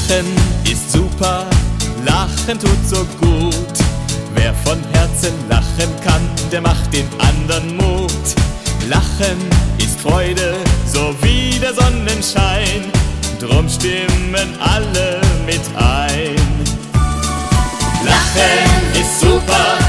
Lachen ist super, Lachen tut so gut. Wer von Herzen lachen kann, der macht den anderen Mut. Lachen ist Freude, so wie der Sonnenschein, drum stimmen alle mit ein. Lachen ist super,